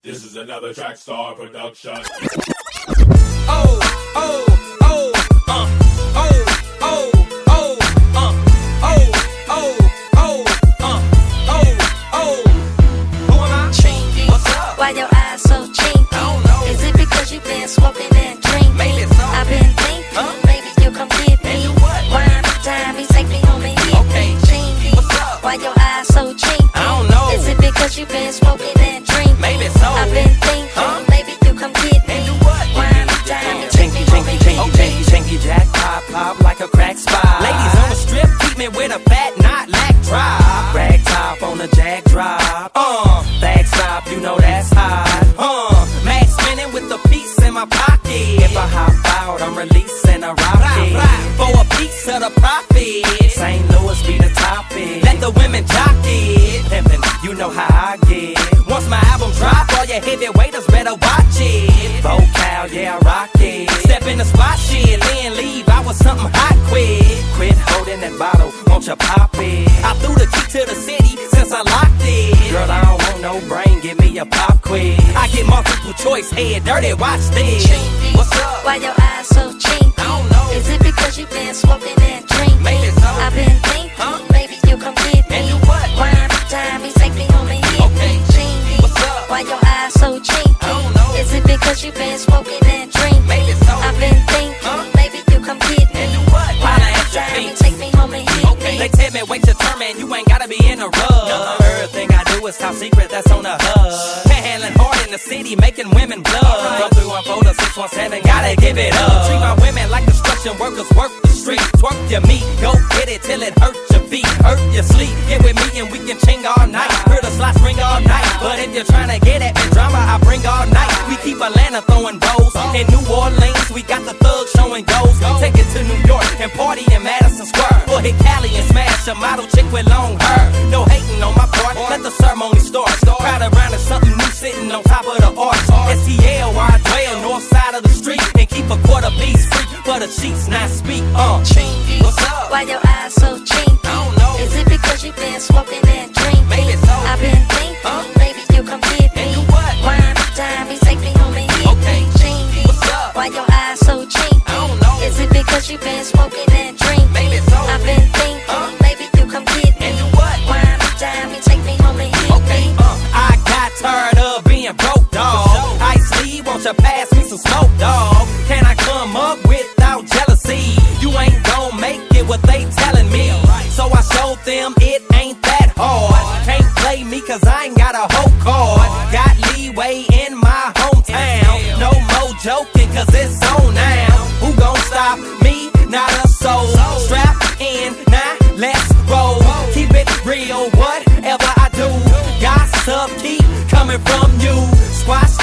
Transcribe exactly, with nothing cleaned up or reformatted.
This is another Trackstar production. Oh, oh, oh, uh, oh, oh, oh, uh, oh, oh, oh, uh, oh, oh. Who am I? Chingy. What's up? Why your eyes so chinky? I don't know. Is it because you've been smoking and drinking? Maybe so. I've been thinking, huh? Maybe you'll come get me. And do what? Wine time, you take me home and hit okay. me. Chingy. What's up? Why your eyes so chinky? I don't know. Is it because you've been smoking and drinking? Maybe so. I've been thinking, huh? Maybe you'll come get me. And do what? Wine time, you take me Chinky, home chinky, and hit chinky, me. chinky, chinky, jack, pop, pop like a crack spot. Ladies on the strip, keep me with a fat, not lack drop. Rag top on a jag drop. Uh, Bag stop, you know that's hot. uh, mag spinning with a piece in my pocket. If I hop out, I'm releasing a Rah, rocket. rah, for a piece of the profit. Saint Louis be the topic. Let the women jock it. Pimpin', you know how I get. Once my album drop, all your heavyweights better watch it. Vocal, yeah, I rock it. Step in the spot, shit, then leave. I was something hot, quick. Quit holding that bottle, won't you pop it? I threw the key to the city since I locked it. Girl, I don't want no brain, give me a pop quiz. I get multiple choice, head dirty, watch this. Chinky. What's up? Why your eyes so chinky? I don't know. Is it because you've been smoking and drinking? Maybe so. I've been thinking, huh? Maybe you'll come get me. And do what? Wine time, you take me home and hit okay. me. Chinky. What's up? Why your eyes so chinky? I don't know. Is it because you've been smoking and drinking? Maybe so. I've been thinking, huh? Maybe you'll come get me. And do what? Wine Holla at your time, you feet. take me home and hit Okay. me. They tell me wait your turn, man. You ain't gotta be in a rush. The everything I do is top secret, that's on the hush. Handling hard in the city, making women blood. From three one four to six one seven, gotta give it up. Treat my women like construction workers work the street. Twerk your meat, go get it till it hurts your feet, hurt your sleep. Get with me and we can ching all night. Hear the slots ring all night. But if you're trying to get at me drama, I bring all night. We keep Atlanta throwing bows. In New Orleans, we got the thugs showing goals. Take it to New York and party in Madison Square. Or hit Cali and smash a model chick with long hair. No hating on my part, let the ceremony start. Crowd around is something new sitting on top of the arch. S T L where I dwell, north side of the street. And keep a quarter piece free for the cheats, not speak. Uh, Chinky. What's up? Why your eyes so chinky? I don't know. Is it because you've been smoking and drinking? Maybe so. I've been thinking, huh? Maybe you'll come get me. And do what? Wine time, you take me home and hit okay. me. Chinky. What's up? Why your eyes so chinky? I don't know. Is it because you've been smoking and drinking? Maybe so. I've been thinking, huh? Maybe you'll come get me. And do what? Wine time, you take me home and hit okay. me. Uh, I got tired of being broke, dog. Sure. Ice Lee, won't you pass me some smoke, dog? Can I come up without jealousy? You ain't gon' make it what they telling me. So I showed them it ain't that hard. Can't play me cause I ain't got a whole card. Got leeway in my hometown. No more joking cause it's on now. Who gon' stop me? Not a soul. Strap in, now let's roll. Keep it real, whatever I do. Gossip keep coming from you. Squash